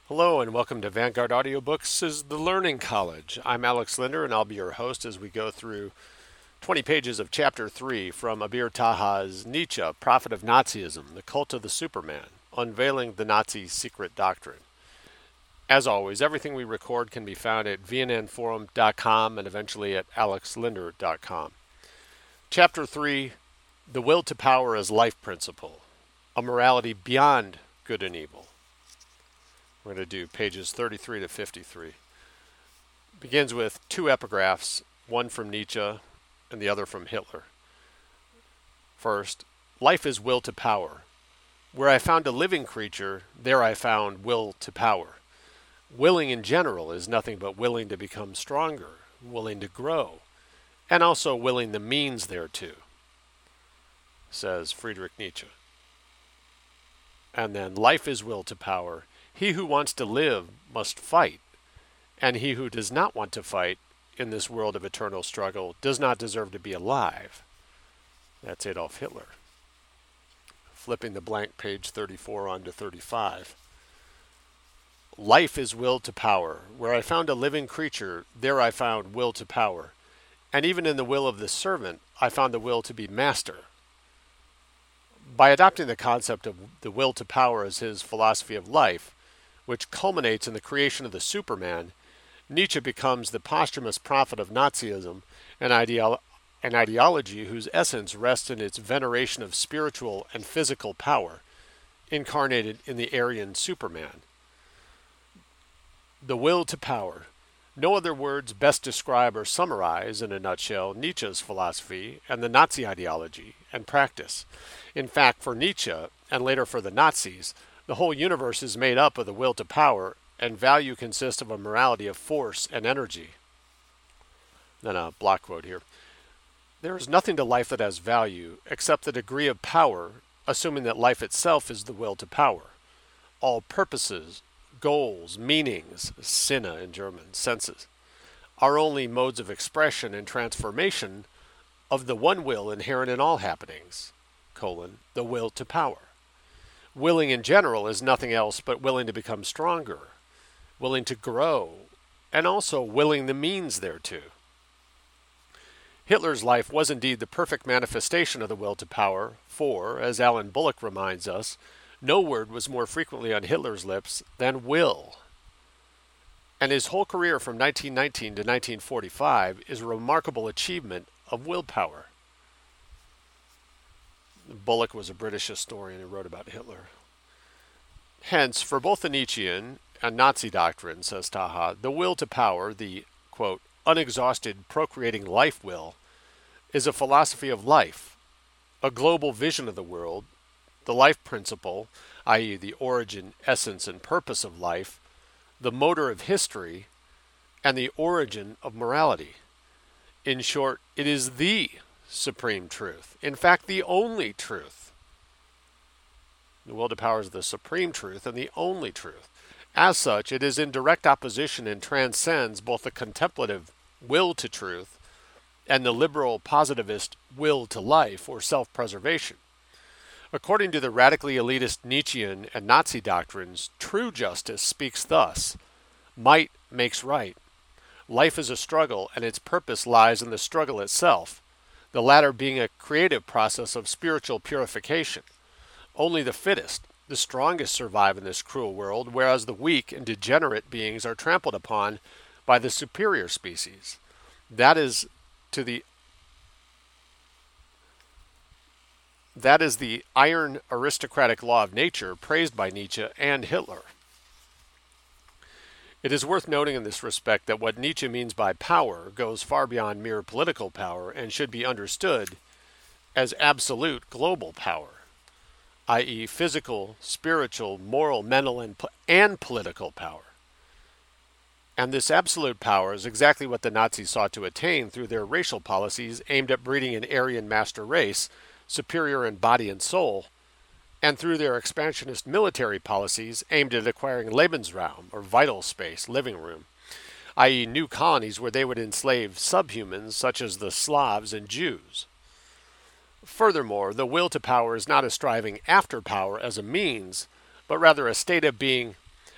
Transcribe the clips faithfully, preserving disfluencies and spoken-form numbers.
Hello and welcome to Vanguard Audiobooks' is The Learning College. I'm Alex Linder and I'll be your host as we go through twenty pages of Chapter three from Abir Taha's Nietzsche, Prophet of Nazism, The Cult of the Superman, Unveiling the Nazi Secret Doctrine. As always, everything we record can be found at v n n forum dot com and eventually at alex linder dot com. Chapter three, The Will to Power as Life Principle, A Morality Beyond Good and Evil. We're going to do pages thirty-three to fifty-three. Begins with two epigraphs, one from Nietzsche and the other from Hitler. First, life is will to power. Where I found a living creature, there I found will to power. Willing in general is nothing but willing to become stronger, willing to grow, and also willing the means thereto, says Friedrich Nietzsche. And then life is will to power. He who wants to live must fight, and he who does not want to fight in this world of eternal struggle does not deserve to be alive. That's Adolf Hitler. Flipping the blank page thirty-four on to thirty-five. Life is will to power. Where I found a living creature, there I found will to power. And even in the will of the servant, I found the will to be master. By adopting the concept of the will to power as his philosophy of life, which culminates in the creation of the Superman, Nietzsche becomes the posthumous prophet of Nazism, an, ideolo- an ideology whose essence rests in its veneration of spiritual and physical power, incarnated in the Aryan Superman. The will to power. No other words best describe or summarize, in a nutshell, Nietzsche's philosophy and the Nazi ideology and practice. In fact, for Nietzsche, and later for the Nazis, the whole universe is made up of the will to power, and value consists of a morality of force and energy. Then a block quote here. There is nothing to life that has value except the degree of power, assuming that life itself is the will to power. All purposes, goals, meanings, Sinne in German, senses, are only modes of expression and transformation of the one will inherent in all happenings, colon, the will to power. Willing in general is nothing else but willing to become stronger, willing to grow, and also willing the means thereto. Hitler's life was indeed the perfect manifestation of the will to power, for, as Alan Bullock reminds us, no word was more frequently on Hitler's lips than will. And his whole career from nineteen nineteen to nineteen forty-five is a remarkable achievement of willpower. Bullock was a British historian who wrote about Hitler. Hence, for both the Nietzschean and Nazi doctrine, says Taha, the will to power, the, quote, unexhausted procreating life will, is a philosophy of life, a global vision of the world, the life principle, that is the origin, essence, and purpose of life, the motor of history, and the origin of morality. In short, it is the supreme truth. In fact, the only truth. The will to power is the supreme truth and the only truth. As such, it is in direct opposition and transcends both the contemplative will to truth and the liberal positivist will to life or self-preservation. According to the radically elitist Nietzschean and Nazi doctrines, true justice speaks thus: might makes right. Life is a struggle, and its purpose lies in the struggle itself, the latter being a creative process of spiritual purification. Only the fittest, the strongest survive in this cruel world, whereas the weak and degenerate beings are trampled upon by the superior species. That is to the That is the iron aristocratic law of nature praised by Nietzsche and Hitler. It is worth noting in this respect that what Nietzsche means by power goes far beyond mere political power and should be understood as absolute global power, that is physical, spiritual, moral, mental, and, and political power. And this absolute power is exactly what the Nazis sought to attain through their racial policies aimed at breeding an Aryan master race, superior in body and soul, and through their expansionist military policies aimed at acquiring Lebensraum, or vital space, living room, that is new colonies where they would enslave subhumans such as the Slavs and Jews. Furthermore, the will to power is not a striving after power as a means, but rather a state of being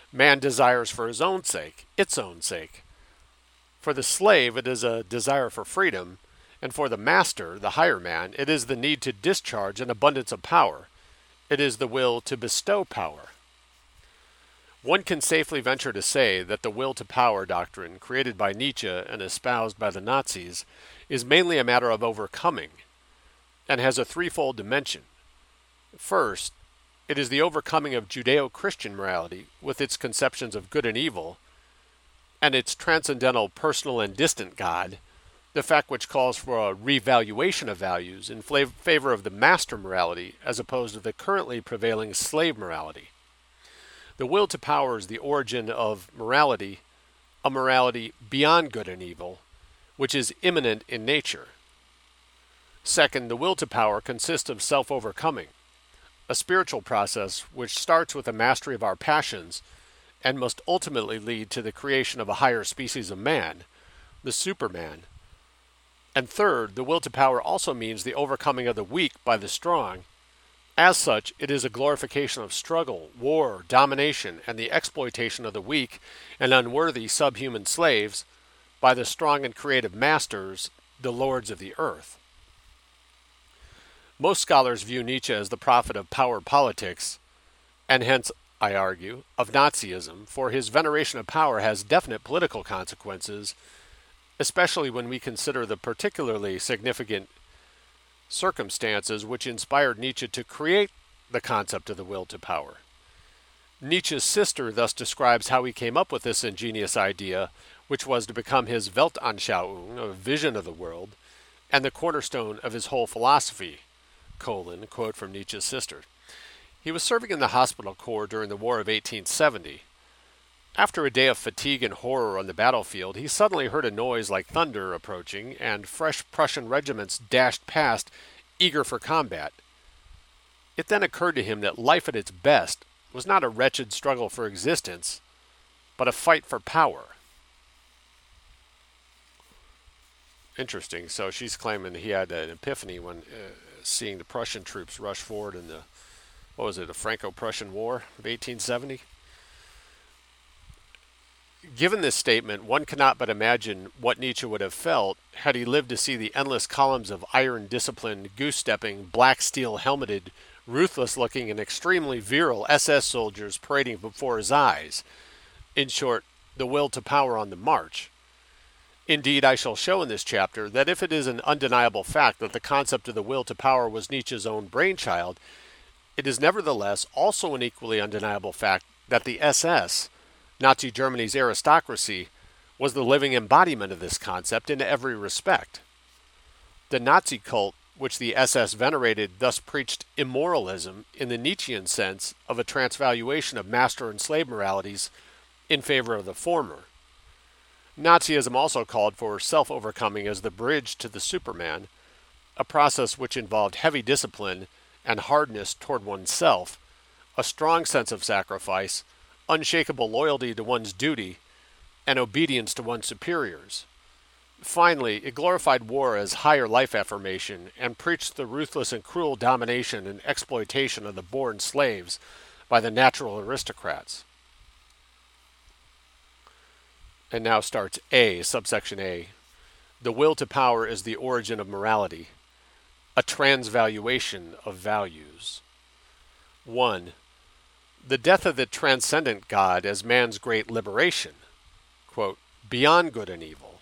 Man desires for his own sake, its own sake. For the slave, it is a desire for freedom, and for the master, the higher man, it is the need to discharge an abundance of power. It is the will to bestow power. One can safely venture to say that the will to power doctrine, created by Nietzsche and espoused by the Nazis, is mainly a matter of overcoming, and has a threefold dimension. First, it is the overcoming of Judeo-Christian morality with its conceptions of good and evil, and its transcendental personal and distant God, the fact which calls for a revaluation of values in favor of the master morality as opposed to the currently prevailing slave morality. The will to power is the origin of morality, a morality beyond good and evil, which is immanent in nature. Second, the will to power consists of self-overcoming, a spiritual process which starts with a mastery of our passions and must ultimately lead to the creation of a higher species of man, the Superman. And third, the will to power also means the overcoming of the weak by the strong. As such, it is a glorification of struggle, war, domination, and the exploitation of the weak and unworthy subhuman slaves by the strong and creative masters, the lords of the earth. Most scholars view Nietzsche as the prophet of power politics, and hence, I argue, of Nazism, for his veneration of power has definite political consequences, especially when we consider the particularly significant circumstances which inspired Nietzsche to create the concept of the will to power. Nietzsche's sister thus describes how he came up with this ingenious idea, which was to become his Weltanschauung, a vision of the world, and the cornerstone of his whole philosophy, colon, quote from Nietzsche's sister. He was serving in the hospital corps during the War of eighteen seventy. After a day of fatigue and horror on the battlefield, he suddenly heard a noise like thunder approaching, and fresh Prussian regiments dashed past, eager for combat. It then occurred to him that life at its best was not a wretched struggle for existence, but a fight for power. Interesting. So she's claiming he had an epiphany when uh, seeing the Prussian troops rush forward in the, what was it, the Franco-Prussian War of eighteen seventy? Given this statement, one cannot but imagine what Nietzsche would have felt had he lived to see the endless columns of iron-disciplined, goose-stepping, black steel-helmeted, ruthless-looking, and extremely virile S S soldiers parading before his eyes. In short, the will to power on the march. Indeed, I shall show in this chapter that if it is an undeniable fact that the concept of the will to power was Nietzsche's own brainchild, it is nevertheless also an equally undeniable fact that the S S, Nazi Germany's aristocracy, was the living embodiment of this concept in every respect. The Nazi cult, which the S S venerated, thus preached immoralism in the Nietzschean sense of a transvaluation of master and slave moralities in favor of the former. Nazism also called for self-overcoming as the bridge to the Superman, a process which involved heavy discipline and hardness toward oneself, a strong sense of sacrifice, unshakable loyalty to one's duty, and obedience to one's superiors. Finally, it glorified war as higher life affirmation and preached the ruthless and cruel domination and exploitation of the born slaves by the natural aristocrats. And now starts A, subsection A. The will to power is the origin of morality, a transvaluation of values. one. The death of the transcendent God as man's great liberation, quote, beyond good and evil.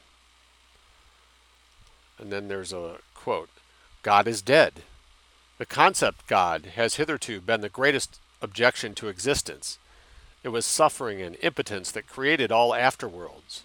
And then there's a quote, God is dead. The concept God has hitherto been the greatest objection to existence. It was suffering and impotence that created all afterworlds.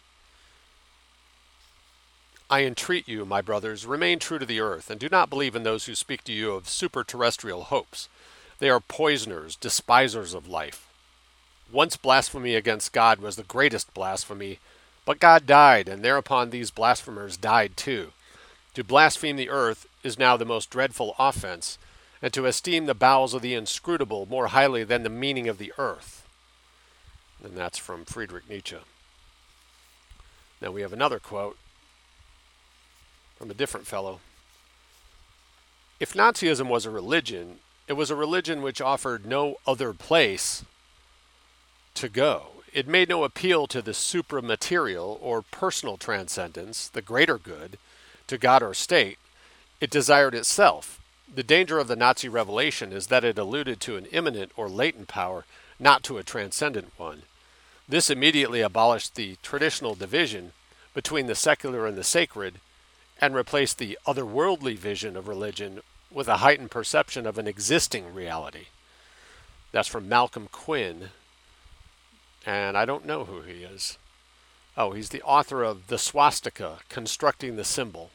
I entreat you, my brothers, remain true to the earth, and do not believe in those who speak to you of super-terrestrial hopes. They are poisoners, despisers of life. Once blasphemy against God was the greatest blasphemy, but God died, and thereupon these blasphemers died too. To blaspheme the earth is now the most dreadful offense, and to esteem the bowels of the inscrutable more highly than the meaning of the earth. And that's from Friedrich Nietzsche. Now we have another quote from a different fellow. If Nazism was a religion, it was a religion which offered no other place to go. it made no appeal to the supramaterial or personal transcendence, the greater good, to God or state. It desired itself. The danger of the Nazi revelation is that it alluded to an immanent or latent power, not to a transcendent one. This immediately abolished the traditional division between the secular and the sacred, and replaced the otherworldly vision of religion with a heightened perception of an existing reality. That's from Malcolm Quinn, and I don't know who he is. Oh, he's the author of The Swastika, Constructing the Symbol.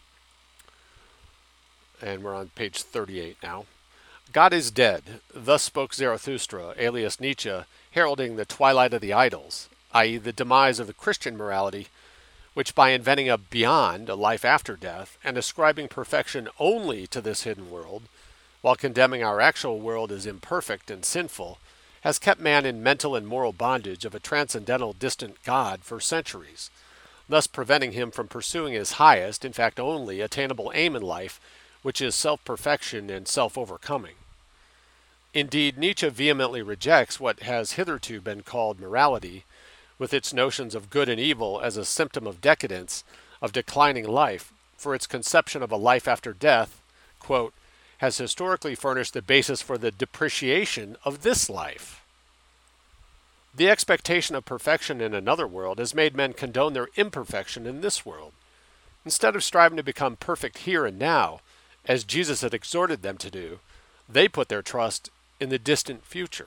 And we're on page thirty-eight now. God is dead. Thus spoke Zarathustra, alias Nietzsche, heralding the twilight of the idols, that is the demise of the Christian morality, which by inventing a beyond, a life after death, and ascribing perfection only to this hidden world, while condemning our actual world as imperfect and sinful, has kept man in mental and moral bondage of a transcendental distant God for centuries, thus preventing him from pursuing his highest, in fact only, attainable aim in life, which is self-perfection and self-overcoming. Indeed, Nietzsche vehemently rejects what has hitherto been called morality, with its notions of good and evil as a symptom of decadence, of declining life, for its conception of a life after death, quote, has historically furnished the basis for the depreciation of this life. The expectation of perfection in another world has made men condone their imperfection in this world. Instead of striving to become perfect here and now, as Jesus had exhorted them to do, they put their trust in the distant future.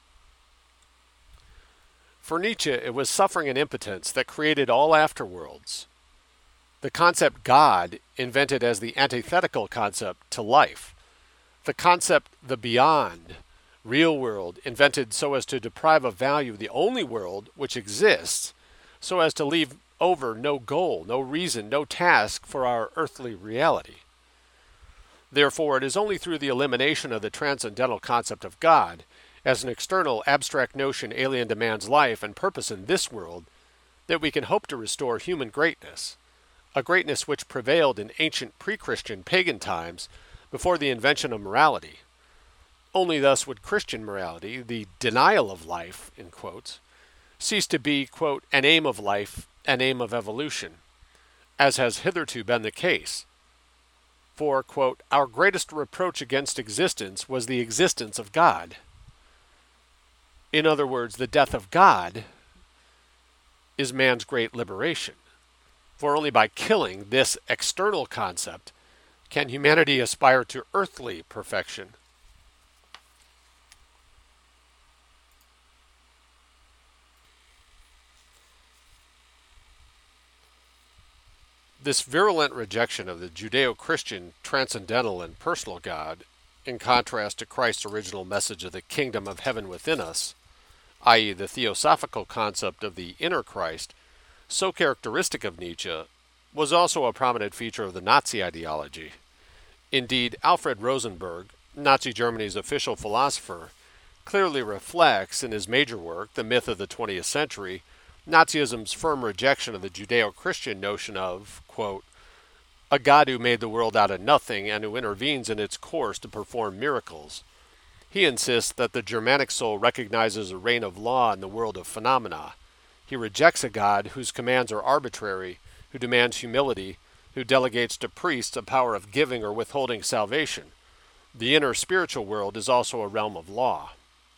For Nietzsche, it was suffering and impotence that created all afterworlds. The concept God, invented as the antithetical concept to life. The concept the beyond, real world, invented so as to deprive of value the only world which exists, so as to leave over no goal, no reason, no task for our earthly reality. Therefore, it is only through the elimination of the transcendental concept of God, as an external, abstract notion alien to man's life and purpose in this world, that we can hope to restore human greatness, a greatness which prevailed in ancient pre-Christian pagan times before the invention of morality. Only thus would Christian morality, the denial of life, in quotes, cease to be, quote, an aim of life, an aim of evolution, as has hitherto been the case. For, quote, our greatest reproach against existence was the existence of God. In other words, the death of God is man's great liberation. For only by killing this external concept can humanity aspire to earthly perfection. This virulent rejection of the Judeo-Christian transcendental and personal God, in contrast to Christ's original message of the kingdom of heaven within us, that is the theosophical concept of the inner Christ, so characteristic of Nietzsche, was also a prominent feature of the Nazi ideology. Indeed, Alfred Rosenberg, Nazi Germany's official philosopher, clearly reflects in his major work, The Myth of the twentieth Century, Nazism's firm rejection of the Judeo-Christian notion of, quote, a God who made the world out of nothing and who intervenes in its course to perform miracles. He insists that the Germanic soul recognizes a reign of law in the world of phenomena. He rejects a God whose commands are arbitrary, who demands humility, who delegates to priests a power of giving or withholding salvation. The inner spiritual world is also a realm of law.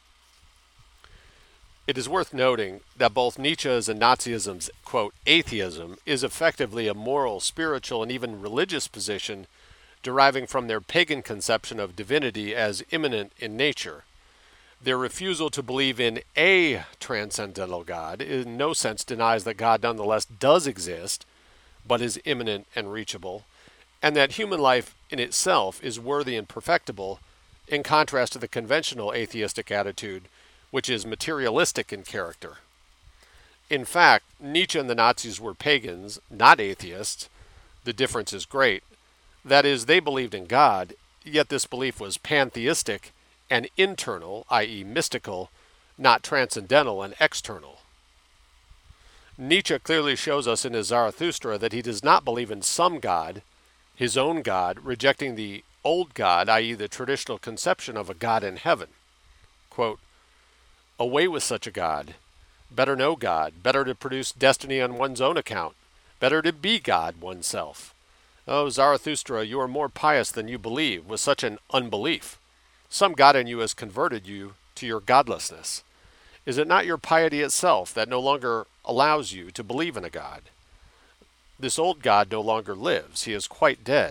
It is worth noting that both Nietzsche's and Nazism's, quote, atheism is effectively a moral, spiritual, and even religious position deriving from their pagan conception of divinity as immanent in nature. Their refusal to believe in a transcendental God in no sense denies that God nonetheless does exist, but is immanent and reachable, and that human life in itself is worthy and perfectible, in contrast to the conventional atheistic attitude, which is materialistic in character. In fact, Nietzsche and the Nazis were pagans, not atheists. The difference is great. That is, they believed in God, yet this belief was pantheistic and internal, that is mystical, not transcendental and external. Nietzsche clearly shows us in his Zarathustra that he does not believe in some God, his own God, rejecting the old God, that is the traditional conception of a God in heaven. Quote, away with such a God. Better know God, better to produce destiny on one's own account, better to be God oneself. Oh, Zarathustra, you are more pious than you believe, with such an unbelief. Some God in you has converted you to your godlessness. Is it not your piety itself that no longer allows you to believe in a God? This old God no longer lives. He is quite dead.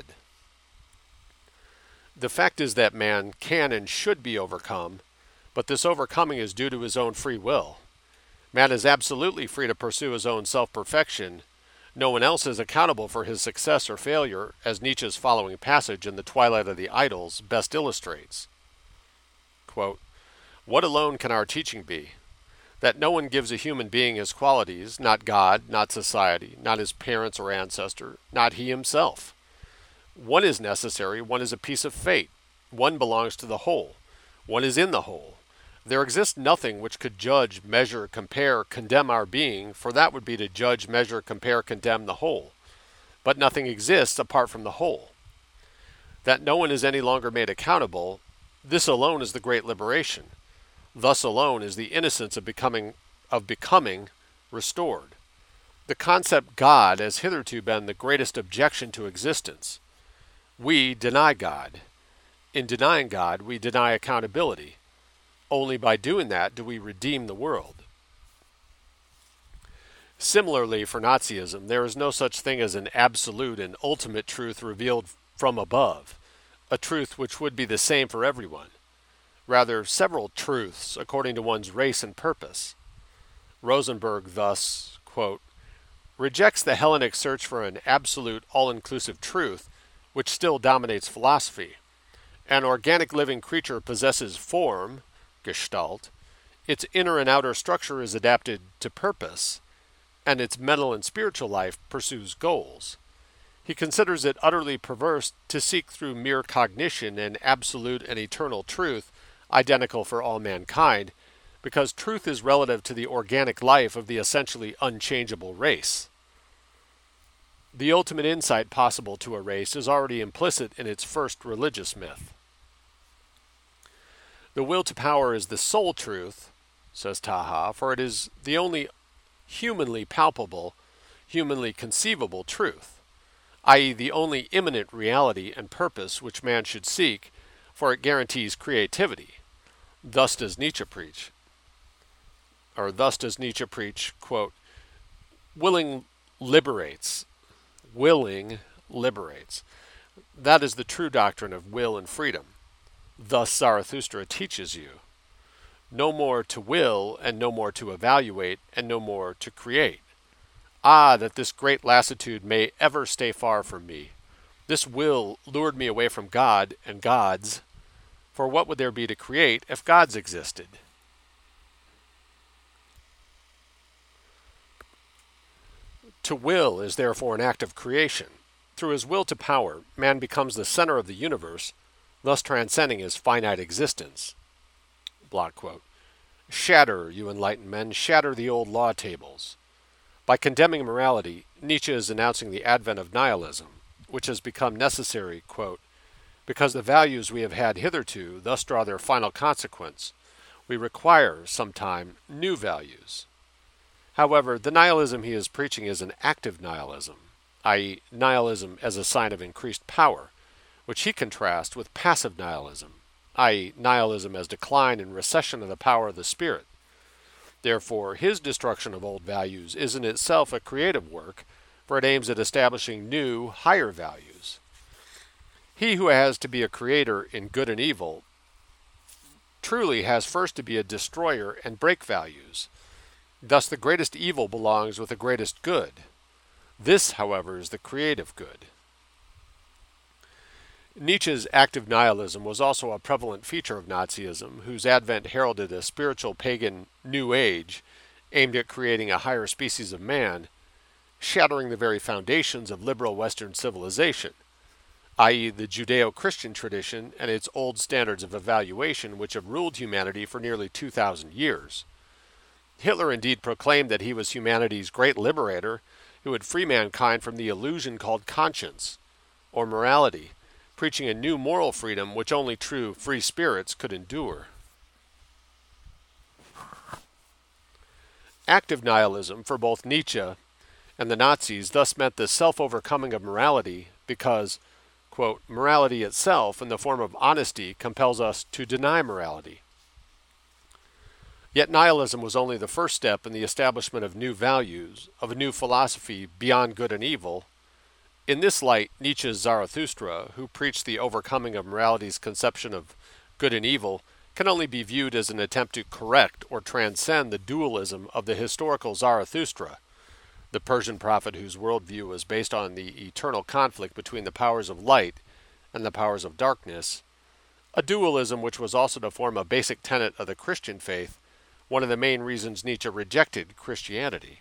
The fact is that man can and should be overcome, but this overcoming is due to his own free will. Man is absolutely free to pursue his own self-perfection. No one else is accountable for his success or failure, as Nietzsche's following passage in The Twilight of the Idols best illustrates. Quote, "What alone can our teaching be? That no one gives a human being his qualities, not God, not society, not his parents or ancestor, not he himself. One is necessary, one is a piece of fate, one belongs to the whole, one is in the whole. There exists nothing which could judge, measure, compare, condemn our being, for that would be to judge, measure, compare, condemn the whole. But nothing exists apart from the whole. That no one is any longer made accountable, this alone is the great liberation. Thus alone is the innocence of becoming of becoming restored. The concept God has hitherto been the greatest objection to existence. We deny God. In denying God, we deny accountability. Only by doing that do we redeem the world." Similarly, for Nazism, there is no such thing as an absolute and ultimate truth revealed from above, a truth which would be the same for everyone. Rather, several truths according to one's race and purpose. Rosenberg thus, quote, "rejects the Hellenic search for an absolute, all-inclusive truth, which still dominates philosophy. An organic living creature possesses form, Gestalt, its inner and outer structure is adapted to purpose, and its mental and spiritual life pursues goals. He considers it utterly perverse to seek through mere cognition an absolute and eternal truth identical for all mankind, because truth is relative to the organic life of the essentially unchangeable race. The ultimate insight possible to a race is already implicit in its first religious myth. The will to power is the sole truth, says Taha, for it is the only humanly palpable, humanly conceivable truth, that is the only immanent reality and purpose which man should seek, for it guarantees creativity. Thus does Nietzsche preach. Or thus does Nietzsche preach, quote, willing liberates. Willing liberates. That is the true doctrine of will and freedom. Thus Zarathustra teaches you. No more to will, and no more to evaluate, and no more to create. Ah, that this great lassitude may ever stay far from me. This will lured me away from God and gods, for what would there be to create if gods existed? To will is therefore an act of creation. Through his will to power, man becomes the center of the universe, thus transcending his finite existence. Block quote. Shatter, you enlightened men, shatter the old law tables. By condemning morality, Nietzsche is announcing the advent of nihilism, which has become necessary, quote, because the values we have had hitherto thus draw their final consequence. We require, sometime, new values. However, the nihilism he is preaching is an active nihilism, that is, nihilism as a sign of increased power, which he contrasts with passive nihilism, that is, nihilism as decline and recession of the power of the spirit. Therefore, his destruction of old values is in itself a creative work, for it aims at establishing new, higher values. He who has to be a creator in good and evil truly has first to be a destroyer and break values. Thus the greatest evil belongs with the greatest good. This, however, is the creative good. Nietzsche's active nihilism was also a prevalent feature of Nazism, whose advent heralded a spiritual pagan New Age aimed at creating a higher species of man, shattering the very foundations of liberal Western civilization, that is the Judeo-Christian tradition and its old standards of evaluation which have ruled humanity for nearly two thousand years. Hitler indeed proclaimed that he was humanity's great liberator who would free mankind from the illusion called conscience, or morality, preaching a new moral freedom which only true free spirits could endure. Active nihilism for both Nietzsche and the Nazis thus meant the self-overcoming of morality because, quote, morality itself in the form of honesty compels us to deny morality. Yet nihilism was only the first step in the establishment of new values, of a new philosophy beyond good and evil. In this light, Nietzsche's Zarathustra, who preached the overcoming of morality's conception of good and evil, can only be viewed as an attempt to correct or transcend the dualism of the historical Zarathustra, the Persian prophet whose worldview was based on the eternal conflict between the powers of light and the powers of darkness, a dualism which was also to form a basic tenet of the Christian faith, one of the main reasons Nietzsche rejected Christianity.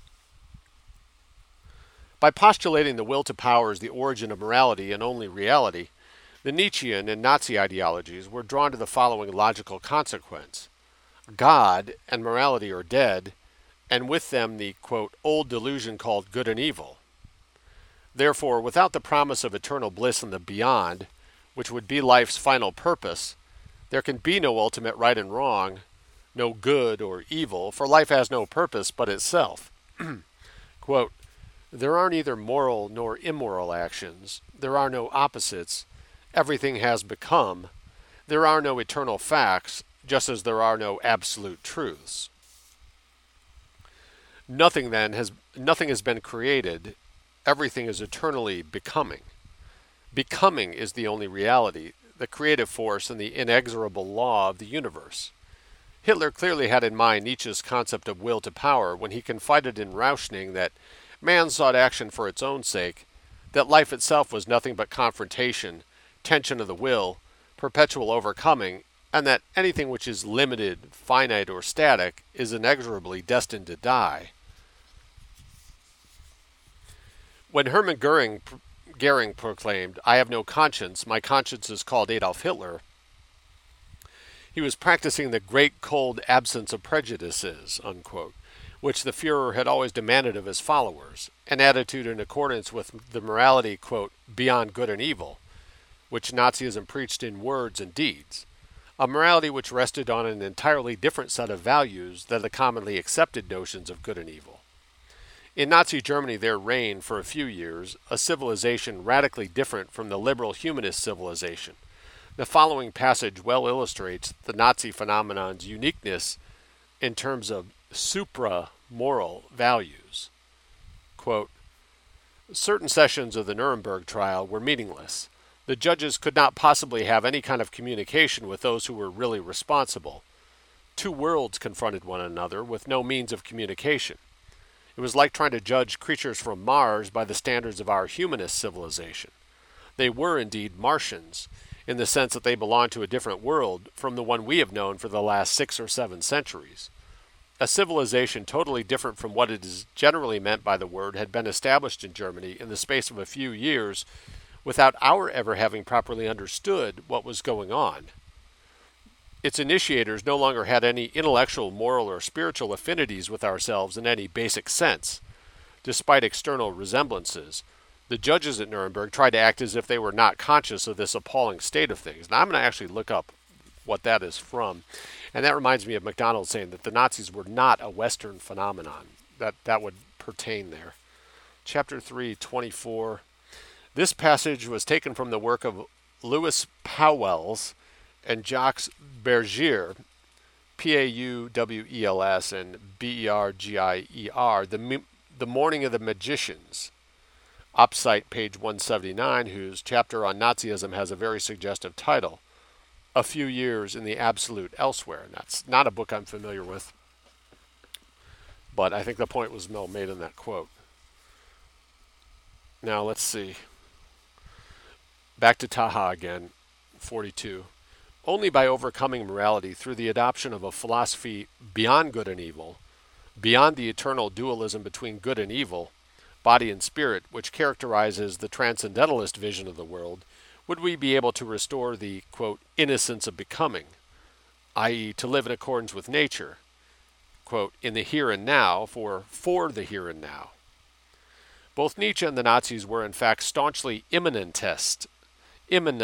By postulating the will to power as the origin of morality and only reality, the Nietzschean and Nazi ideologies were drawn to the following logical consequence. God and morality are dead, and with them the, quote, old delusion called good and evil. Therefore, without the promise of eternal bliss in the beyond, which would be life's final purpose, there can be no ultimate right and wrong, no good or evil, for life has no purpose but itself. Quote, there are neither moral nor immoral actions. There are no opposites. Everything has become. There are no eternal facts, just as there are no absolute truths. Nothing then has nothing has been created. Everything is eternally becoming. Becoming is the only reality, the creative force and the inexorable law of the universe. Hitler clearly had in mind Nietzsche's concept of will to power when he confided in Rauschning that man sought action for its own sake, that life itself was nothing but confrontation, tension of the will, perpetual overcoming, and that anything which is limited, finite, or static is inexorably destined to die. When Hermann Goering, Goering proclaimed, I have no conscience, my conscience is called Adolf Hitler, he was practicing the great cold absence of prejudices, unquote, which the Fuhrer had always demanded of his followers, an attitude in accordance with the morality, quote, beyond good and evil, which Nazism preached in words and deeds, a morality which rested on an entirely different set of values than the commonly accepted notions of good and evil. In Nazi Germany there reigned, for a few years, a civilization radically different from the liberal humanist civilization. The following passage well illustrates the Nazi phenomenon's uniqueness in terms of supra-moral values. Quote, certain sessions of the Nuremberg trial were meaningless. The judges could not possibly have any kind of communication with those who were really responsible. Two worlds confronted one another with no means of communication. It was like trying to judge creatures from Mars by the standards of our humanist civilization. They were indeed Martians, in the sense that they belonged to a different world from the one we have known for the last six or seven centuries. A civilization totally different from what it is generally meant by the word had been established in Germany in the space of a few years without our ever having properly understood what was going on. Its initiators no longer had any intellectual, moral, or spiritual affinities with ourselves in any basic sense. Despite external resemblances, the judges at Nuremberg tried to act as if they were not conscious of this appalling state of things. Now I'm going to actually look up what that is from. And that reminds me of MacDonald saying that the Nazis were not a Western phenomenon. That that would pertain there. Chapter three, twenty-four. This passage was taken from the work of Louis Pauwels and Jacques Bergier, P A U W E L S and B E R G I E R, the, the Morning of the Magicians. Opsite, page one seventy-nine, whose chapter on Nazism has a very suggestive title, A Few Years in the Absolute Elsewhere. And that's not a book I'm familiar with, but I think the point was well made in that quote. Now let's see. Back to Taha again, forty-two. Only by overcoming morality through the adoption of a philosophy beyond good and evil, beyond the eternal dualism between good and evil, body and spirit, which characterizes the transcendentalist vision of the world, would we be able to restore the, quote, innocence of becoming, that is to live in accordance with nature, quote, in the here and now, for for the here and now. Both Nietzsche and the Nazis were in fact staunchly immanentist, imman,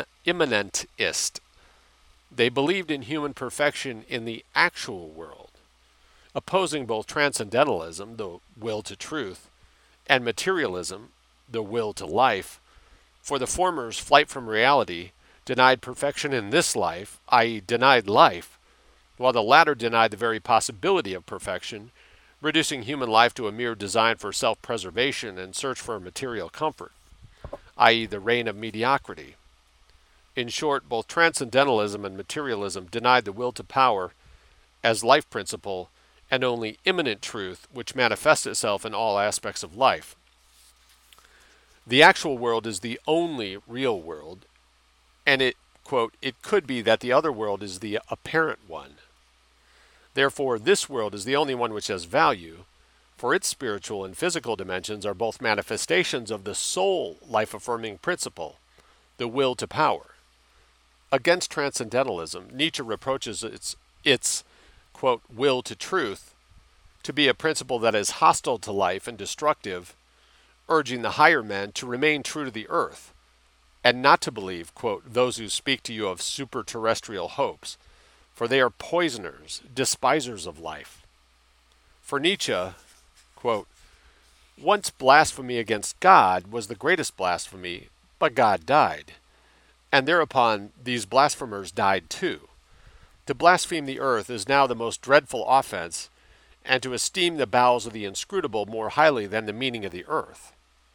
immanentist. They believed in human perfection in the actual world. opposing both transcendentalism, the will to truth, and materialism, the will to life. For the former's flight from reality denied perfection in this life, that is denied life, while the latter denied the very possibility of perfection, reducing human life to a mere design for self-preservation and search for material comfort, that is the reign of mediocrity. In short, both transcendentalism and materialism denied the will to power as life principle and only immanent truth which manifests itself in all aspects of life. The actual world is the only real world, and it, quote, it could be that the other world is the apparent one. Therefore, this world is the only one which has value, for its spiritual and physical dimensions are both manifestations of the sole life-affirming principle, the will to power. Against transcendentalism, Nietzsche reproaches its, its quote, will to truth to be a principle that is hostile to life and destructive, urging the higher men to remain true to the earth, and not to believe, quote, those who speak to you of super-terrestrial hopes, for they are poisoners, despisers of life. For Nietzsche, quote, once blasphemy against God was the greatest blasphemy, but God died, and thereupon these blasphemers died too. To blaspheme the earth is now the most dreadful offense, and to esteem the bowels of the inscrutable more highly than the meaning of the earth.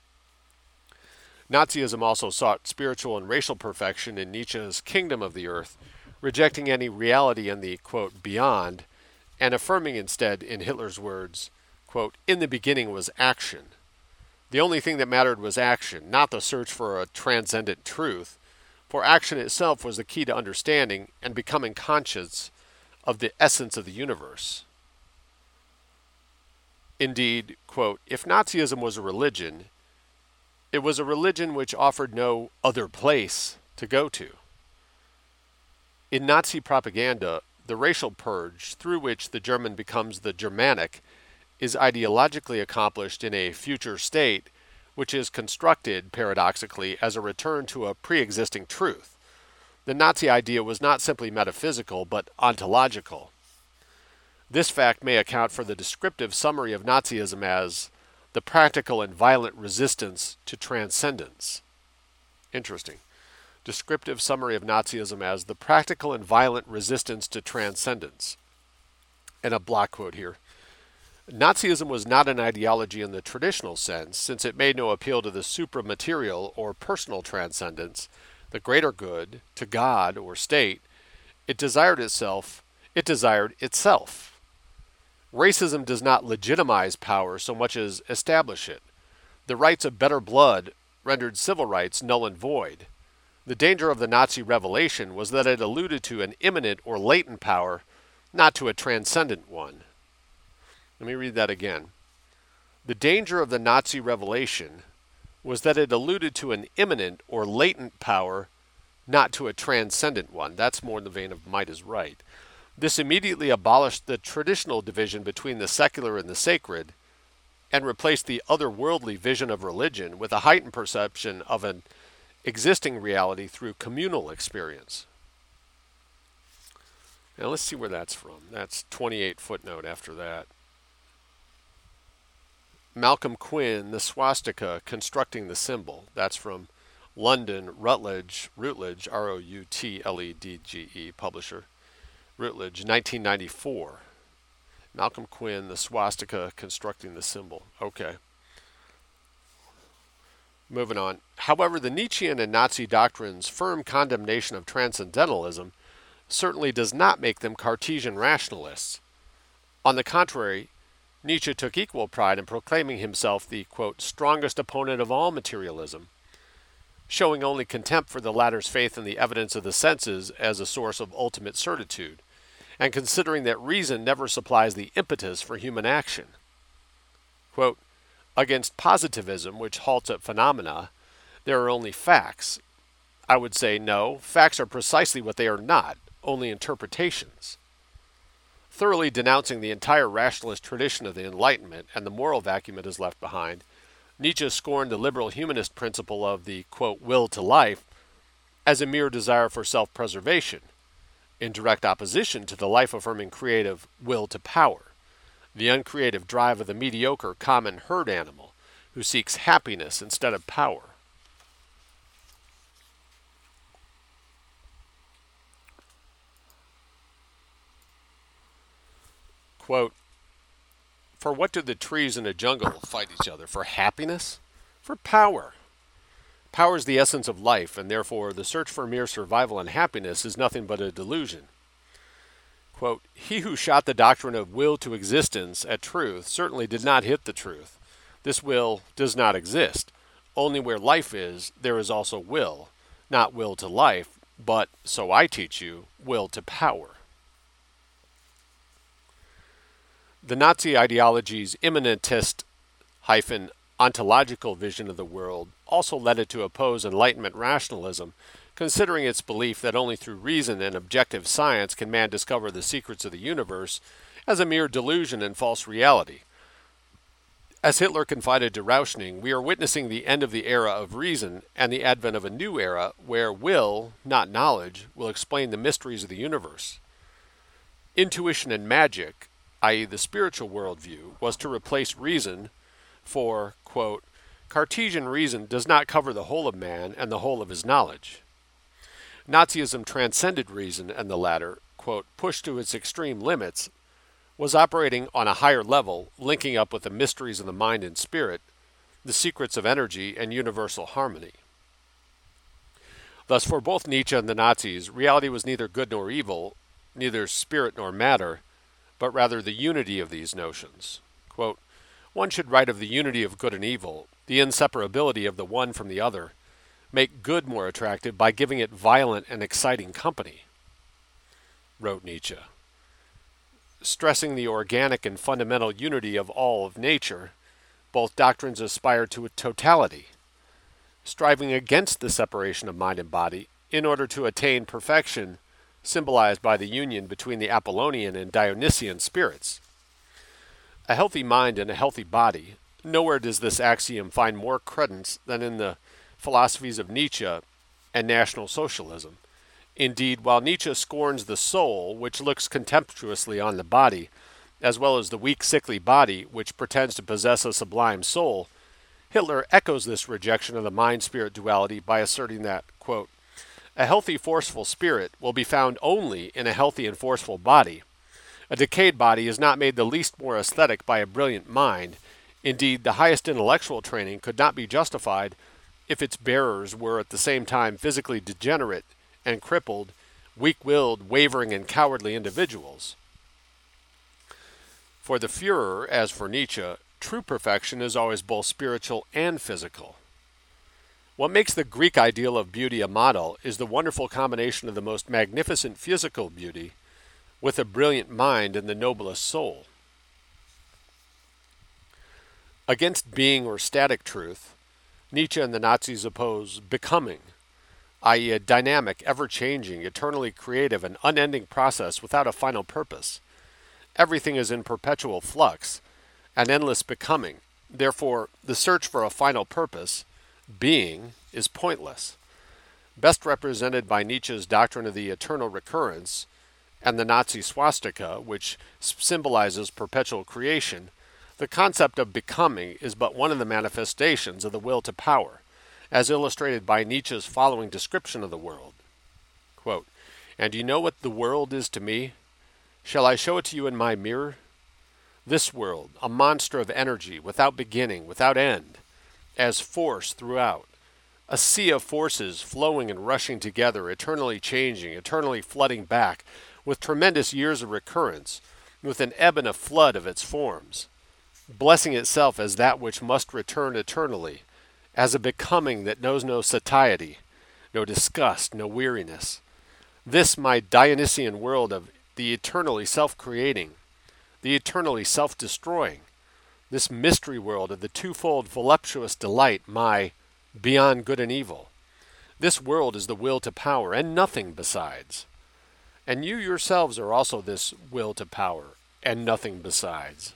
Nazism also sought spiritual and racial perfection in Nietzsche's kingdom of the earth, rejecting any reality in the, quote, beyond, and affirming instead, in Hitler's words, quote, in the beginning was action. The only thing that mattered was action, not the search for a transcendent truth, for action itself was the key to understanding and becoming conscious of the essence of the universe. Indeed, quote, if Nazism was a religion, it was a religion which offered no other place to go to. In Nazi propaganda, the racial purge through which the German becomes the Germanic is ideologically accomplished in a future state which is constructed, paradoxically, as a return to a pre-existing truth. The Nazi idea was not simply metaphysical, but ontological. This fact may account for the descriptive summary of Nazism as the practical and violent resistance to transcendence. Interesting. Descriptive summary of Nazism as the practical and violent resistance to transcendence. And a block quote here. Nazism was not an ideology in the traditional sense, since it made no appeal to the supramaterial or personal transcendence, the greater good, to God or state. It desired itself, it desired itself. Racism does not legitimize power so much as establish it. The rights of better blood rendered civil rights null and void. The danger of the Nazi revelation was that it alluded to an immanent or latent power, not to a transcendent one. Let me read that again. The danger of the Nazi revelation was that it alluded to an immanent or latent power, not to a transcendent one. That's more in the vein of might is right. This immediately abolished the traditional division between the secular and the sacred, and replaced the otherworldly vision of religion with a heightened perception of an existing reality through communal experience. Now let's see where that's from. That's twenty-eight footnote after that. Malcolm Quinn, The Swastika, Constructing the Symbol. That's from London, Routledge, Routledge, R O U T L E D G E, publisher. Routledge, nineteen ninety-four. Malcolm Quinn, The Swastika, Constructing the Symbol. Okay. Moving on. However, the Nietzschean and Nazi doctrine's firm condemnation of transcendentalism certainly does not make them Cartesian rationalists. On the contrary, Nietzsche took equal pride in proclaiming himself the, quote, strongest opponent of all materialism, showing only contempt for the latter's faith in the evidence of the senses as a source of ultimate certitude, and considering that reason never supplies the impetus for human action. Quote, against positivism, which halts at phenomena, there are only facts. I would say no, facts are precisely what they are not, only interpretations. Thoroughly denouncing the entire rationalist tradition of the Enlightenment and the moral vacuum it has left behind, Nietzsche scorned the liberal humanist principle of the, quote, will to life as a mere desire for self-preservation, in direct opposition to the life-affirming creative will to power. the uncreative drive of the mediocre common herd animal who seeks happiness instead of power. Quote, "For what do the trees in a jungle fight each other? For happiness? For power. Power is the essence of life, and therefore the search for mere survival and happiness is nothing but a delusion." Quote, "He who shot the doctrine of will to existence at truth certainly did not hit the truth. This will does not exist. Only where life is, there is also will. Not will to life, but, so I teach you, will to power." The Nazi ideology's immanentist hyphen ontological vision of the world also led it to oppose Enlightenment rationalism, considering its belief that only through reason and objective science can man discover the secrets of the universe as a mere delusion and false reality. As Hitler confided to Rauschning, we are witnessing the end of the era of reason and the advent of a new era where will, not knowledge, will explain the mysteries of the universe. Intuition and magic, that is the spiritual worldview, was to replace reason for, quote, "Cartesian reason does not cover the whole of man and the whole of his knowledge." Nazism transcended reason, and the latter, quote, "pushed to its extreme limits, was operating on a higher level, linking up with the mysteries of the mind and spirit, the secrets of energy and universal harmony." Thus, for both Nietzsche and the Nazis, reality was neither good nor evil, neither spirit nor matter, but rather the unity of these notions. Quote, "One should write of the unity of good and evil, the inseparability of the one from the other, make good more attractive by giving it violent and exciting company," wrote Nietzsche. Stressing the organic and fundamental unity of all of nature, both doctrines aspire to a totality, striving against the separation of mind and body in order to attain perfection, symbolized by the union between the Apollonian and Dionysian spirits. A healthy mind and a healthy body, nowhere does this axiom find more credence than in the philosophies of Nietzsche and National Socialism. Indeed, while Nietzsche scorns the soul, which looks contemptuously on the body, as well as the weak, sickly body, which pretends to possess a sublime soul, Hitler echoes this rejection of the mind-spirit duality by asserting that, quote, "A healthy, forceful spirit will be found only in a healthy and forceful body. A decayed body is not made the least more aesthetic by a brilliant mind. Indeed, the highest intellectual training could not be justified if its bearers were at the same time physically degenerate and crippled, weak-willed, wavering, and cowardly individuals." For the Führer, as for Nietzsche, true perfection is always both spiritual and physical. What makes the Greek ideal of beauty a model is the wonderful combination of the most magnificent physical beauty with a brilliant mind and the noblest soul. Against being or static truth, Nietzsche and the Nazis oppose becoming, that is a dynamic, ever-changing, eternally creative, and unending process without a final purpose. Everything is in perpetual flux, an endless becoming. Therefore, the search for a final purpose, being, is pointless. Best represented by Nietzsche's doctrine of the eternal recurrence and the Nazi swastika, which symbolizes perpetual creation, the concept of becoming is but one of the manifestations of the will to power, as illustrated by Nietzsche's following description of the world. Quote, "And you know what the world is to me? Shall I show it to you in my mirror? This world, a monster of energy, without beginning, without end, as force throughout. A sea of forces flowing and rushing together, eternally changing, eternally flooding back, with tremendous years of recurrence, with an ebb and a flood of its forms, blessing itself as that which must return eternally, as a becoming that knows no satiety, no disgust, no weariness. This my Dionysian world of the eternally self-creating, the eternally self-destroying, this mystery world of the twofold voluptuous delight, my beyond good and evil. This world is the will to power, and nothing besides. And you yourselves are also this will to power, and nothing besides."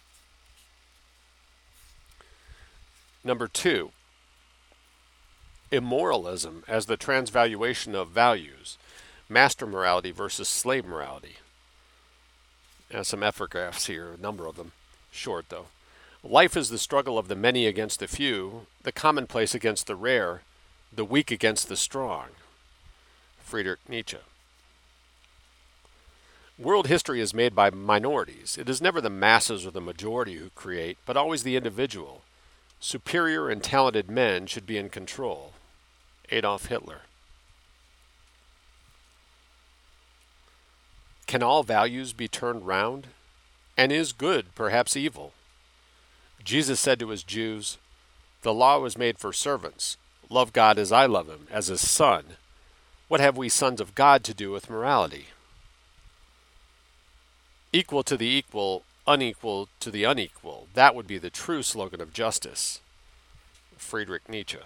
Number two, immoralism as the transvaluation of values, master morality versus slave morality. And some epigraphs here, a number of them, short though. Life is the struggle of the many against the few, the commonplace against the rare, the weak against the strong. Friedrich Nietzsche. World history is made by minorities. It is never the masses or the majority who create, but always the individual. Superior and talented men should be in control. Adolf Hitler. Can all values be turned round? And is good perhaps evil? Jesus said to his Jews, "The law was made for servants. Love God as I love him, as his son. What have we sons of God to do with morality?" Equal to the equal, unequal to the unequal. That would be the true slogan of justice. Friedrich Nietzsche.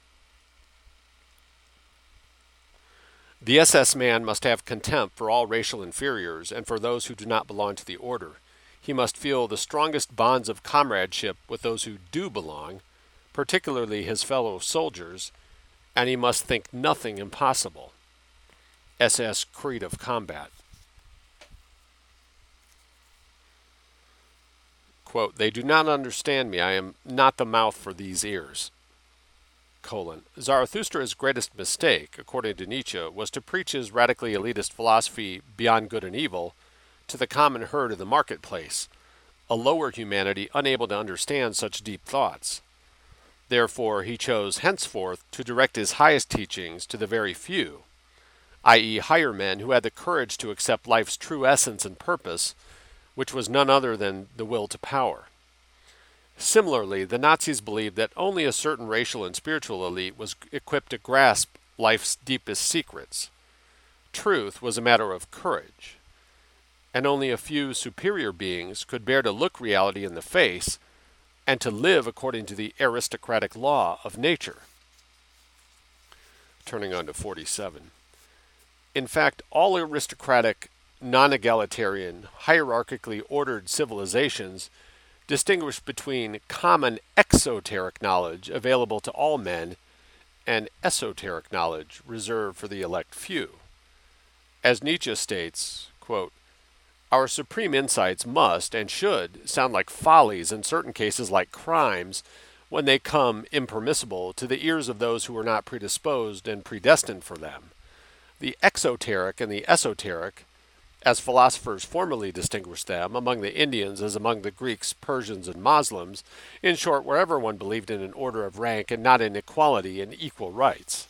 The S S man must have contempt for all racial inferiors and for those who do not belong to the order. He must feel the strongest bonds of comradeship with those who do belong, particularly his fellow soldiers, and he must think nothing impossible. S S Creed of Combat. Quote, "They do not understand me. I am not the mouth for these ears." Colon. Zarathustra's greatest mistake, according to Nietzsche, was to preach his radically elitist philosophy beyond good and evil to the common herd of the marketplace, a lower humanity unable to understand such deep thoughts. Therefore, he chose henceforth to direct his highest teachings to the very few, that is higher men who had the courage to accept life's true essence and purpose, which was none other than the will to power. Similarly, the Nazis believed that only a certain racial and spiritual elite was equipped to grasp life's deepest secrets. Truth was a matter of courage, and only a few superior beings could bear to look reality in the face and to live according to the aristocratic law of nature. Turning on to forty-seven. In fact, all aristocratic, non-egalitarian, hierarchically ordered civilizations distinguish between common exoteric knowledge available to all men and esoteric knowledge reserved for the elect few. As Nietzsche states, quote, "Our supreme insights must and should sound like follies, in certain cases like crimes, when they come impermissible to the ears of those who are not predisposed and predestined for them. The exoteric and the esoteric, as philosophers formerly distinguished them, among the Indians as among the Greeks, Persians, and Moslems, in short, wherever one believed in an order of rank and not in equality and equal rights."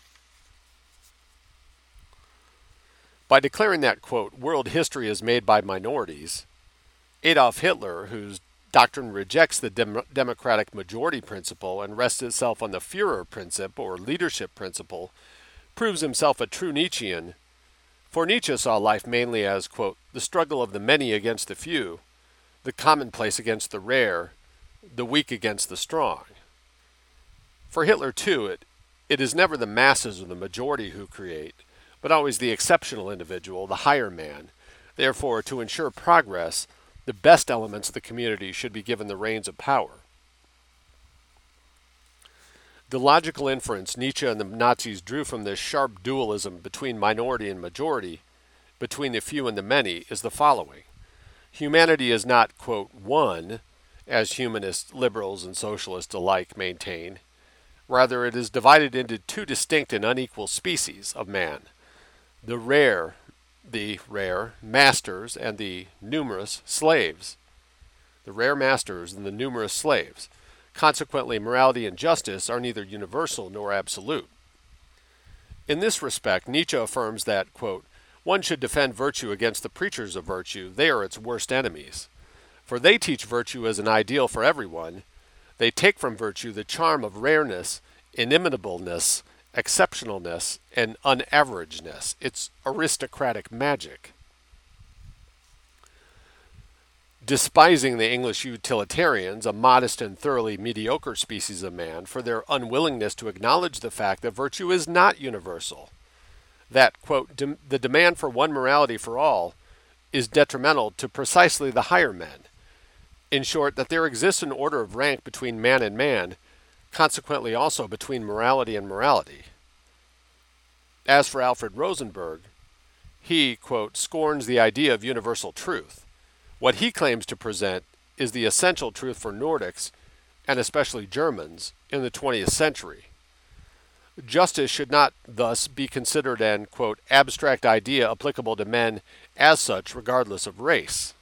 By declaring that, quote, "world history is made by minorities," Adolf Hitler, whose doctrine rejects the dem- democratic majority principle and rests itself on the Führer principle or leadership principle, proves himself a true Nietzschean. For Nietzsche saw life mainly as, quote, "the struggle of the many against the few, the commonplace against the rare, the weak against the strong." For Hitler, too, it, it is never the masses or the majority who create, but always the exceptional individual, the higher man. Therefore, to ensure progress, the best elements of the community should be given the reins of power. The logical inference Nietzsche and the Nazis drew from this sharp dualism between minority and majority, between the few and the many, is the following. Humanity is not, quote, "one," as humanists, liberals, and socialists alike maintain. Rather, it is divided into two distinct and unequal species of man. The rare, the rare masters and the numerous slaves. The rare masters and the numerous slaves. Consequently, morality and justice are neither universal nor absolute. In this respect, Nietzsche affirms that, quote, "one should defend virtue against the preachers of virtue. They are its worst enemies. For they teach virtue as an ideal for everyone. They take from virtue the charm of rareness, inimitableness, exceptionalness, and unaverageness, its aristocratic magic." Despising the English utilitarians, a modest and thoroughly mediocre species of man, for their unwillingness to acknowledge the fact that virtue is not universal, that, quote, de- the demand for one morality for all is detrimental to precisely the higher men. In short, that there exists an order of rank between man and man, consequently also between morality and morality. As for Alfred Rosenberg, he, quote, scorns the idea of universal truth. What he claims to present is the essential truth for Nordics, and especially Germans, in the twentieth century. Justice should not thus be considered an, quote, abstract idea applicable to men as such regardless of race.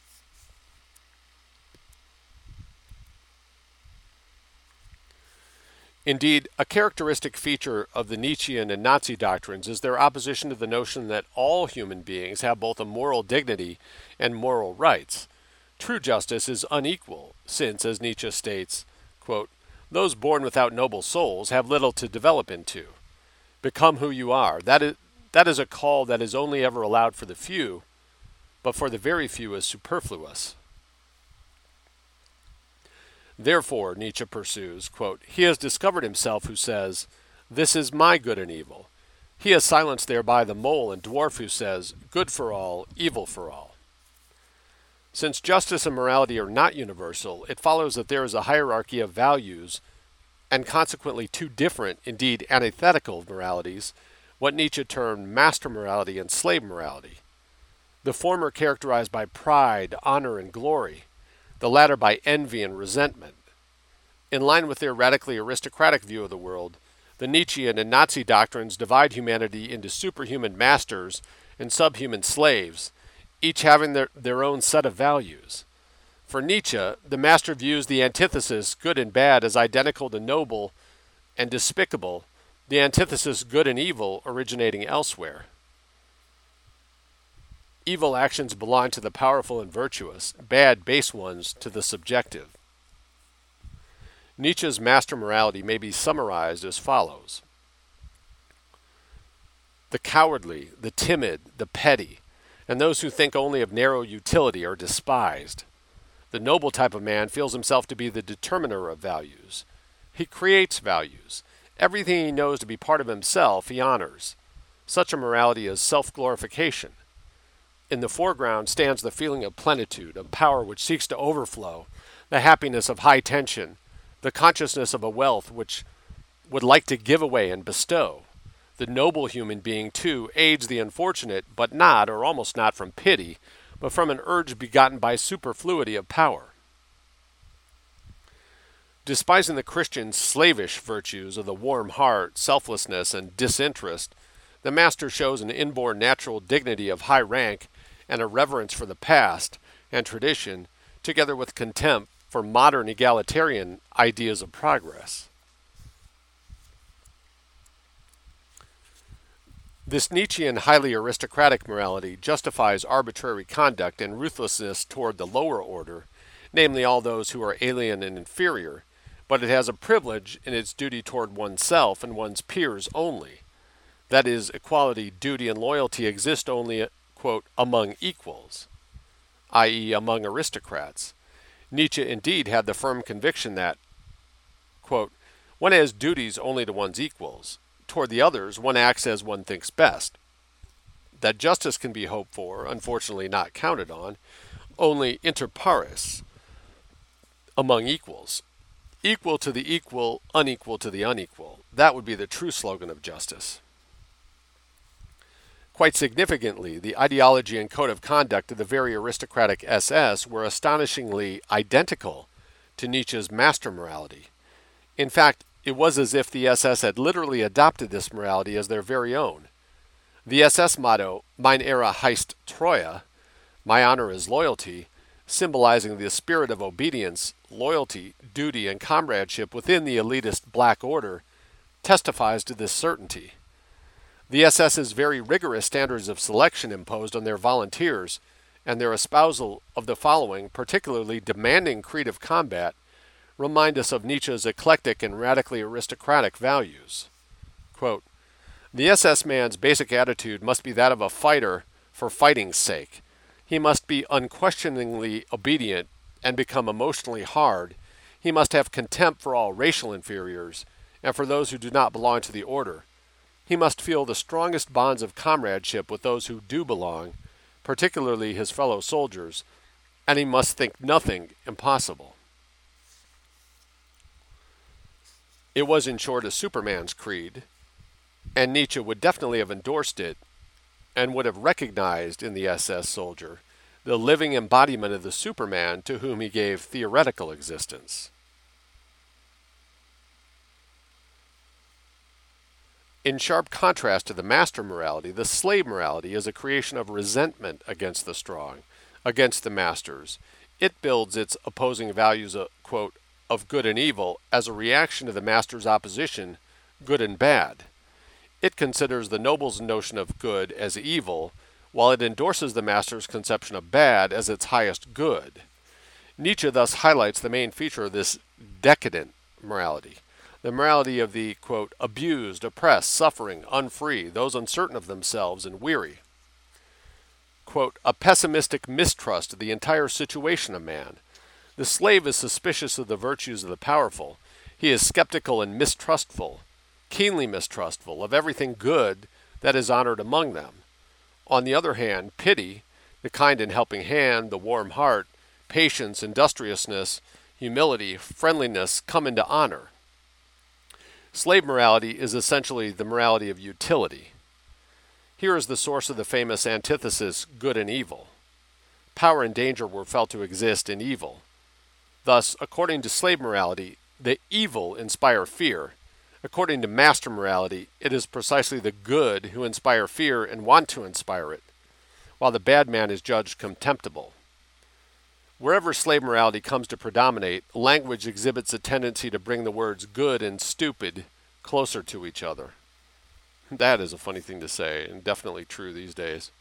Indeed, a characteristic feature of the Nietzschean and Nazi doctrines is their opposition to the notion that all human beings have both a moral dignity and moral rights. True justice is unequal, since, as Nietzsche states, quote, those born without noble souls have little to develop into. Become who you are. That is, that is a call that is only ever allowed for the few, but for the very few is superfluous. Therefore, Nietzsche pursues, quote, he has discovered himself who says, this is my good and evil. He has silenced thereby the mole and dwarf who says, good for all, evil for all. Since justice and morality are not universal, it follows that there is a hierarchy of values, and consequently two different, indeed antithetical moralities, what Nietzsche termed master morality and slave morality. The former characterized by pride, honor, and glory, the latter by envy and resentment. In line with their radically aristocratic view of the world, the Nietzschean and Nazi doctrines divide humanity into superhuman masters and subhuman slaves, each having their, their own set of values. For Nietzsche, the master views the antithesis, good and bad, as identical to noble and despicable, the antithesis, good and evil, originating elsewhere. Evil actions belong to the powerful and virtuous, bad, base ones to the subjective. Nietzsche's master morality may be summarized as follows. The cowardly, the timid, the petty, and those who think only of narrow utility are despised. The noble type of man feels himself to be the determiner of values. He creates values. Everything he knows to be part of himself he honors. Such a morality is self-glorification. In the foreground stands the feeling of plenitude, of power which seeks to overflow, the happiness of high tension, the consciousness of a wealth which would like to give away and bestow. The noble human being, too, aids the unfortunate, but not, or almost not, from pity, but from an urge begotten by superfluity of power. Despising the Christian slavish virtues of the warm heart, selflessness, and disinterest, the master shows an inborn natural dignity of high rank and a reverence for the past and tradition, together with contempt for modern egalitarian ideas of progress. This Nietzschean highly aristocratic morality justifies arbitrary conduct and ruthlessness toward the lower order, namely all those who are alien and inferior, but it has a privilege in its duty toward oneself and one's peers only. That is, equality, duty, and loyalty exist only, quote, among equals, that is, among aristocrats. Nietzsche indeed had the firm conviction that, quote, one has duties only to one's equals. Toward the others, one acts as one thinks best. That justice can be hoped for, unfortunately not counted on, only inter pares, among equals. Equal to the equal, unequal to the unequal. That would be the true slogan of justice. Quite significantly, the ideology and code of conduct of the very aristocratic S S were astonishingly identical to Nietzsche's master morality. In fact, it was as if the S S had literally adopted this morality as their very own. The S S motto, Meine Ehre heißt Treue, my honor is loyalty, symbolizing the spirit of obedience, loyalty, duty, and comradeship within the elitist Black Order, testifies to this certainty. The SS's very rigorous standards of selection imposed on their volunteers and their espousal of the following, particularly demanding creed of combat, remind us of Nietzsche's eclectic and radically aristocratic values. Quote, the S S man's basic attitude must be that of a fighter for fighting's sake. He must be unquestioningly obedient and become emotionally hard. He must have contempt for all racial inferiors and for those who do not belong to the order. He must feel the strongest bonds of comradeship with those who do belong, particularly his fellow soldiers, and he must think nothing impossible. It was, in short, a Superman's creed, And Nietzsche would definitely have endorsed it and would have recognized in the S S soldier the living embodiment of the Superman to whom he gave theoretical existence. In sharp contrast to the master morality, the slave morality is a creation of resentment against the strong, against the masters. It builds its opposing values, of, quote, of good and evil as a reaction to the master's opposition, good and bad. It considers the noble's notion of good as evil, while it endorses the master's conception of bad as its highest good. Nietzsche thus highlights the main feature of this decadent morality, the morality of the, quote, abused, oppressed, suffering, unfree, those uncertain of themselves and weary. Quote, a pessimistic mistrust of the entire situation of man. The slave is suspicious of the virtues of the powerful. He is skeptical and mistrustful, keenly mistrustful of everything good that is honored among them. On the other hand, pity, the kind and helping hand, the warm heart, patience, industriousness, humility, friendliness come into honor. Slave morality is essentially the morality of utility. Here is the source of the famous antithesis, good and evil. Power and danger were felt to exist in evil. Thus, according to slave morality, the evil inspire fear. According to master morality, it is precisely the good who inspire fear and want to inspire it, while the bad man is judged contemptible. Wherever slave morality comes to predominate, language exhibits a tendency to bring the words good and stupid closer to each other. That is a funny thing to say, and definitely true these days.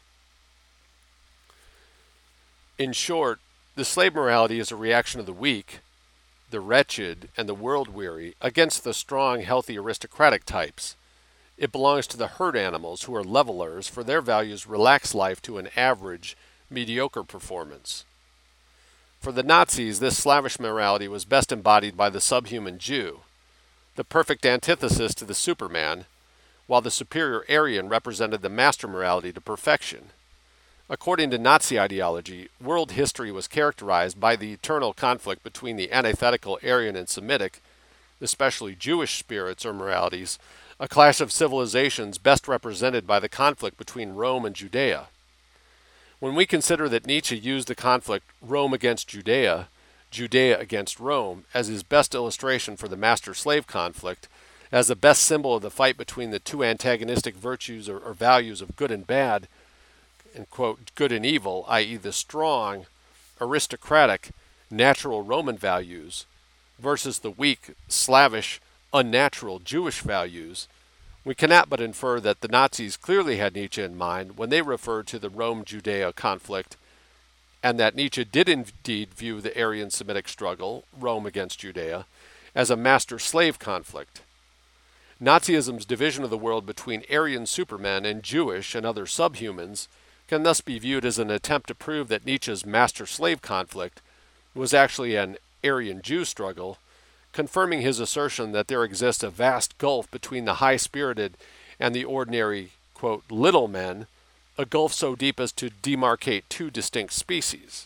In short, the slave morality is a reaction of the weak, the wretched, and the world-weary against the strong, healthy, aristocratic types. It belongs to the herd animals who are levelers, for their values relax life to an average, mediocre performance. For the Nazis, this slavish morality was best embodied by the subhuman Jew, the perfect antithesis to the Superman, while the superior Aryan represented the master morality to perfection. According to Nazi ideology, world history was characterized by the eternal conflict between the antithetical Aryan and Semitic, especially Jewish spirits or moralities, a clash of civilizations best represented by the conflict between Rome and Judea. When we consider that Nietzsche used the conflict Rome against Judea, Judea against Rome, as his best illustration for the master-slave conflict, as the best symbol of the fight between the two antagonistic virtues or, or values of good and bad, and quote, good and evil, that is the strong, aristocratic, natural Roman values, versus the weak, slavish, unnatural Jewish values, we cannot but infer that the Nazis clearly had Nietzsche in mind when they referred to the Rome-Judea conflict, and that Nietzsche did indeed view the Aryan-Semitic struggle, Rome against Judea, as a master-slave conflict. Nazism's division of the world between Aryan supermen and Jewish and other subhumans can thus be viewed as an attempt to prove that Nietzsche's master-slave conflict was actually an Aryan-Jew struggle, confirming his assertion that there exists a vast gulf between the high-spirited and the ordinary, quote, little men, a gulf so deep as to demarcate two distinct species.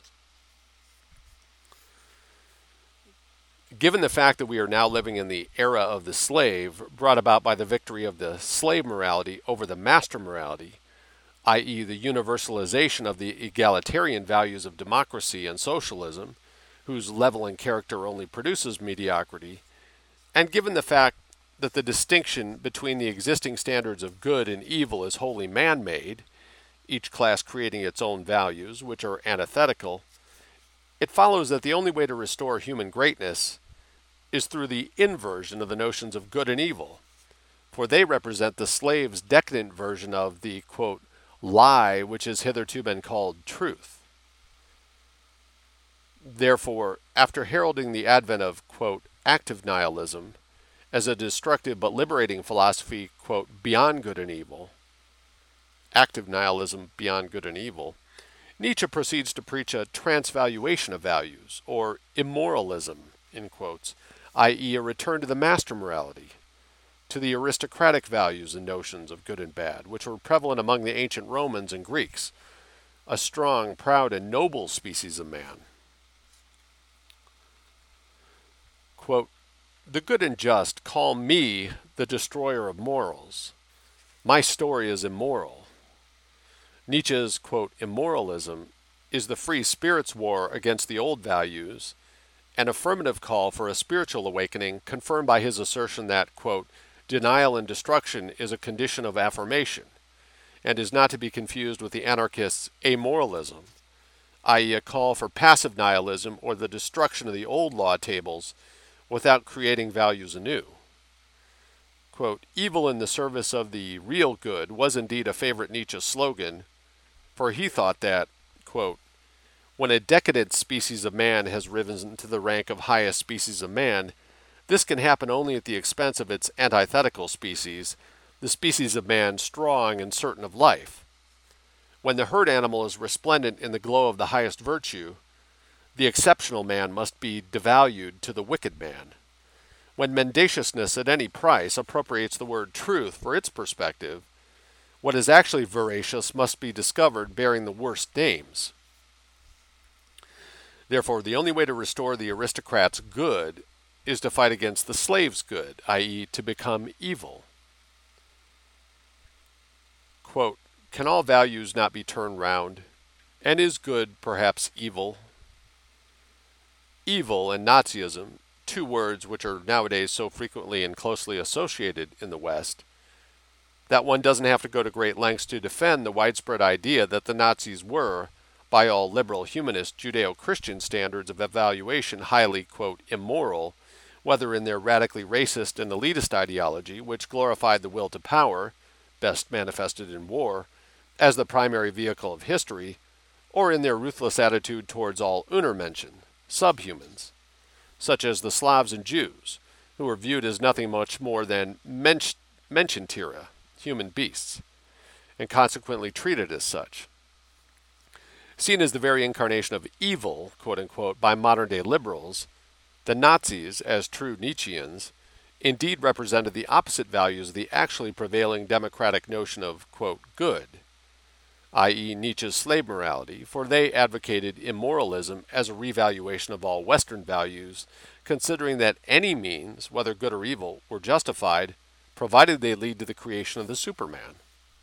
Given the fact that we are now living in the era of the slave, brought about by the victory of the slave morality over the master morality, that is the universalization of the egalitarian values of democracy and socialism, whose leveling character only produces mediocrity, and given the fact that the distinction between the existing standards of good and evil is wholly man-made, each class creating its own values, which are antithetical, it follows that the only way to restore human greatness is through the inversion of the notions of good and evil, for they represent the slave's decadent version of the, quote, lie which has hitherto been called truth. Therefore, after heralding the advent of, quote, active nihilism as a destructive but liberating philosophy, quote, beyond good and evil, active nihilism beyond good and evil, Nietzsche proceeds to preach a transvaluation of values, or immoralism, in quotes, that is a return to the master morality, to the aristocratic values and notions of good and bad, which were prevalent among the ancient Romans and Greeks, a strong, proud, and noble species of man. Quote, the good and just call me the destroyer of morals. My story is immoral. Nietzsche's, quote, immoralism is the free spirit's war against the old values, an affirmative call for a spiritual awakening confirmed by his assertion that, quote, denial and destruction is a condition of affirmation, and is not to be confused with the anarchists' amoralism, that is a call for passive nihilism or the destruction of the old law tables without creating values anew. Quote, evil in the service of the real good was indeed a favorite Nietzsche slogan, for he thought that, quote, when a decadent species of man has risen to the rank of highest species of man, this can happen only at the expense of its antithetical species, the species of man strong and certain of life. When the herd animal is resplendent in the glow of the highest virtue, the exceptional man must be devalued to the wicked man. When mendaciousness at any price appropriates the word truth for its perspective, what is actually veracious must be discovered bearing the worst names. Therefore, the only way to restore the aristocrat's good is to fight against the slave's good, that is, to become evil. Quote, can all values not be turned round? And is good perhaps evil? Evil and Nazism, two words which are nowadays so frequently and closely associated in the West, that one doesn't have to go to great lengths to defend the widespread idea that the Nazis were, by all liberal humanist Judeo-Christian standards of evaluation, highly, quote, immoral, whether in their radically racist and elitist ideology, which glorified the will to power, best manifested in war, as the primary vehicle of history, or in their ruthless attitude towards all Untermenschen, subhumans, such as the Slavs and Jews, who were viewed as nothing much more than Mensch, Menschentiere, human beasts, and consequently treated as such. Seen as the very incarnation of evil, quote-unquote, by modern-day liberals, the Nazis, as true Nietzscheans, indeed represented the opposite values of the actually prevailing democratic notion of, quote, good, that is Nietzsche's slave morality, for they advocated immoralism as a revaluation of all Western values, considering that any means, whether good or evil, were justified, provided they lead to the creation of the Superman.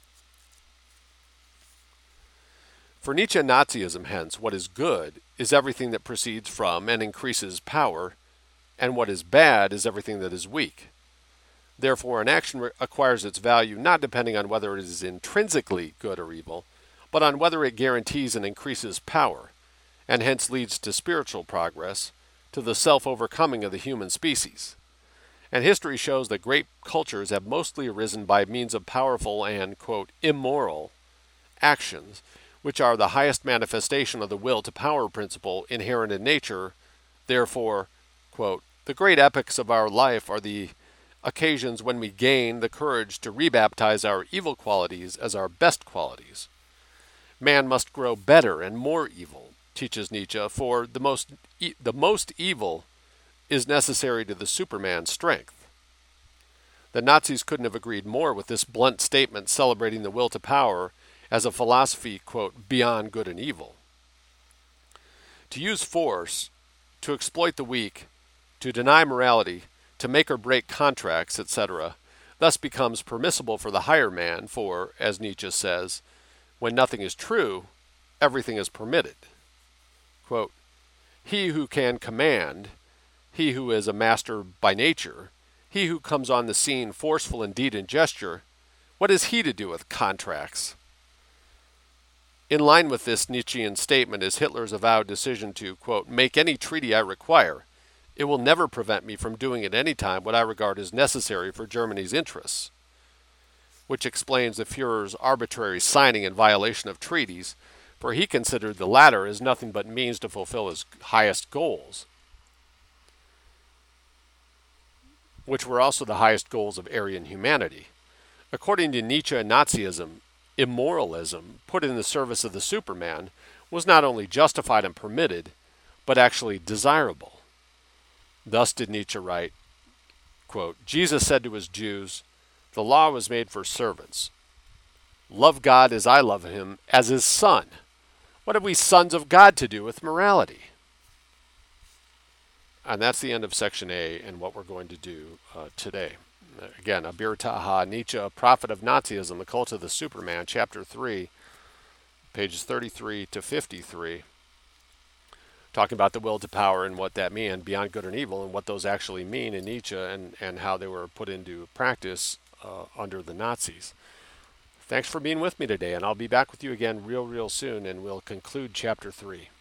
For Nietzsche and Nazism, hence, what is good is everything that proceeds from and increases power, and what is bad is everything that is weak. Therefore, an action re- acquires its value not depending on whether it is intrinsically good or evil, but on whether it guarantees and increases power, and hence leads to spiritual progress, to the self-overcoming of the human species. And history shows that great cultures have mostly arisen by means of powerful and, quote, immoral actions, which are the highest manifestation of the will to power principle inherent in nature. Therefore, quote, the great epochs of our life are the occasions when we gain the courage to rebaptize our evil qualities as our best qualities. Man must grow better and more evil, teaches Nietzsche, for the most, e- the most evil is necessary to the Superman's strength. The Nazis couldn't have agreed more with this blunt statement celebrating the will to power as a philosophy, quote, beyond good and evil. To use force, to exploit the weak, to deny morality, to make or break contracts, et cetera, thus becomes permissible for the higher man, for, as Nietzsche says, when nothing is true, everything is permitted. Quote, he who can command, he who is a master by nature, he who comes on the scene forceful in deed and gesture, what is he to do with contracts? In line with this Nietzschean statement is Hitler's avowed decision to, quote, make any treaty I require. It will never prevent me from doing at any time what I regard as necessary for Germany's interests, which explains the Führer's arbitrary signing in violation of treaties, for he considered the latter as nothing but means to fulfill his highest goals, which were also the highest goals of Aryan humanity. According to Nietzsche and Nazism, immoralism, put in the service of the Superman, was not only justified and permitted, but actually desirable. Thus did Nietzsche write, quote, Jesus said to his Jews, the law was made for servants. Love God as I love him, as his son. What have we sons of God to do with morality? And that's the end of section A and what we're going to do uh, today. Again, Abir Taha, Nietzsche, a prophet of Nazism, the cult of the Superman, chapter three, pages thirty-three to fifty-three, talking about the will to power and what that means, beyond good and evil, and what those actually mean in Nietzsche, and, and how they were put into practice uh, under the Nazis. Thanks for being with me today, and I'll be back with you again real, real soon, and we'll conclude chapter three.